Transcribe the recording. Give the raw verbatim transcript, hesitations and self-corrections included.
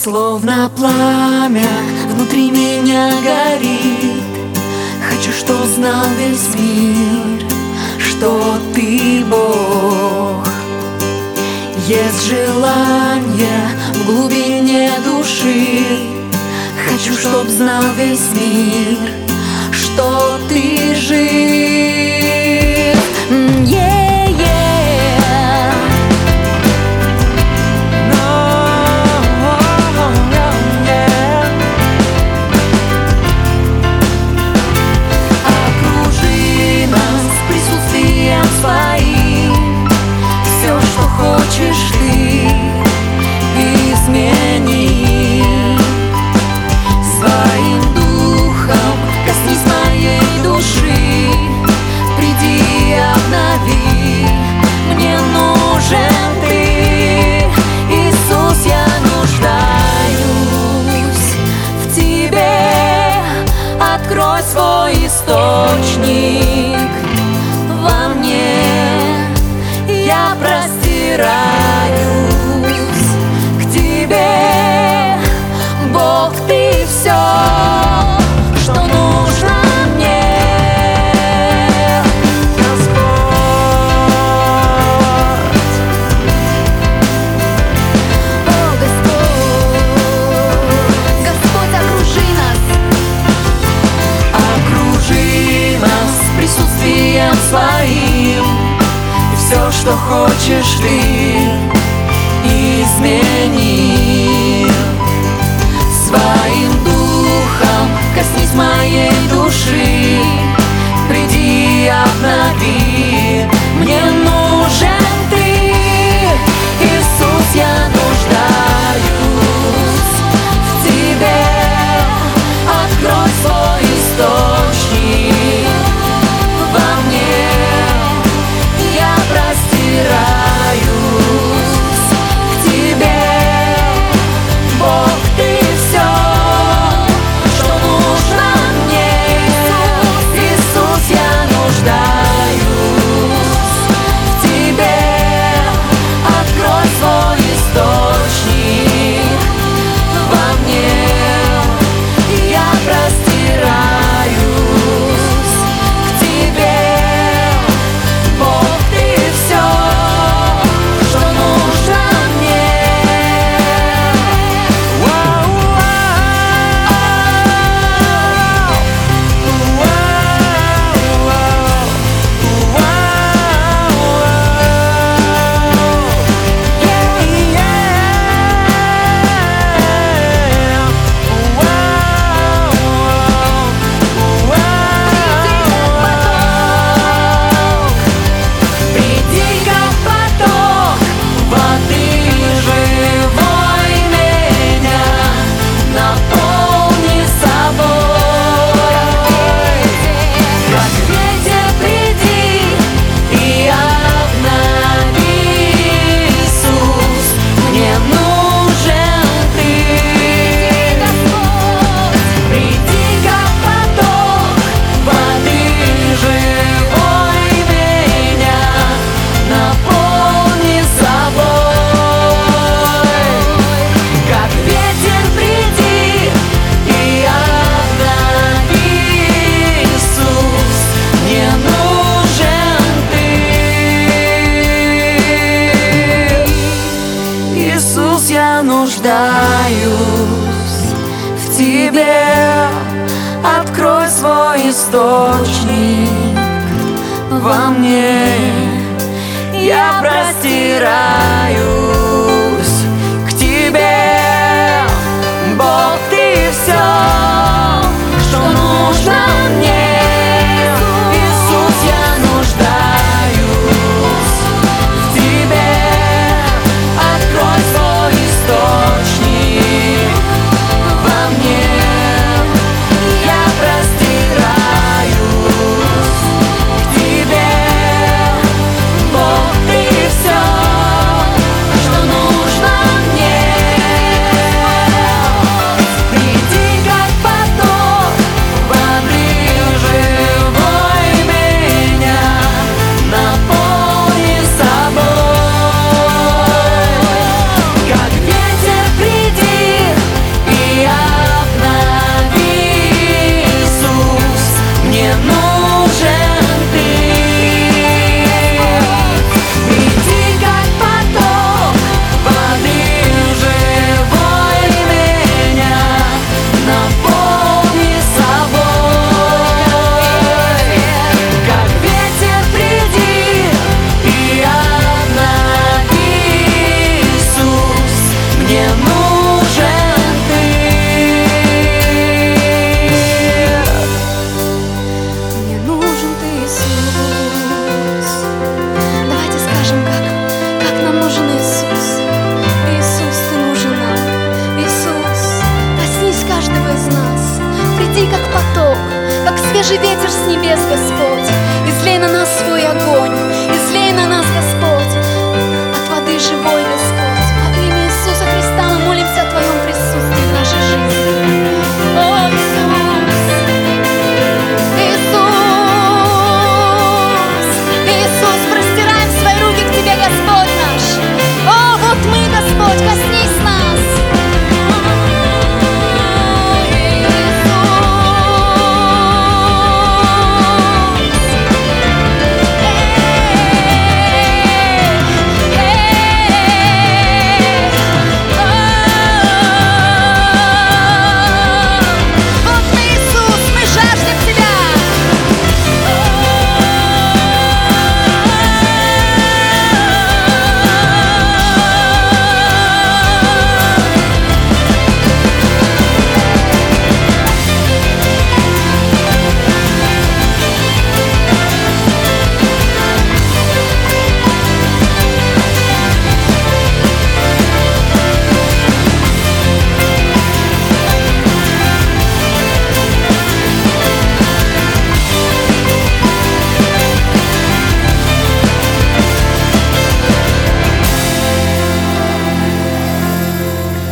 Словно пламя внутри меня горит. Хочу, чтоб знал весь мир, что ты Бог. Есть желание в глубине души. Хочу, чтоб знал весь мир, что ты жив. Yeah-yeah. No, yeah. Окружи нас присутствием своим. Все, что хочешь ты, измени. Своим духом коснись моей души. Приди и обнови. Мне нужен ты, Иисус, я нуждаюсь в тебе. Открой свой источник во мне. Я простираюсь к тебе, Бог, ты все, что нужно мне. Господь, о Господь, Господь, окружи нас, окружи нас присутствием своим. Все, что хочешь ты, измени. Своим духом коснись моей души. Приди и обнови. Мне нужен ты, Иисус, я нуждаюсь в тебе. Открой свой источник во мне. Я простираюсь к тебе, Бог, ты все, что нужно мне. Иисус, я нуждаюсь в тебе. Открой свой источник во мне. Я простираюсь к тебе, Бог, ты все, что нужно мне. Приди как поток воды живой меня, наполни собой. Как ветер приди и обнови, Иисус, мне нужен ты. Приди как поток воды живой меня, наполни собой. Как ветер приди и обнови, Иисус, мне нужен ты. Иисус, я нуждаюсь в тебе. Открой свой источник во мне. Я простираюсь к тебе, Бог, ты все, что нужно мне. Иисус, я нуждаюсь в тебе. Открой свой источник во мне. Я простираюсь к тебе, Бог, ты все, свежий ветер с небес, Господь.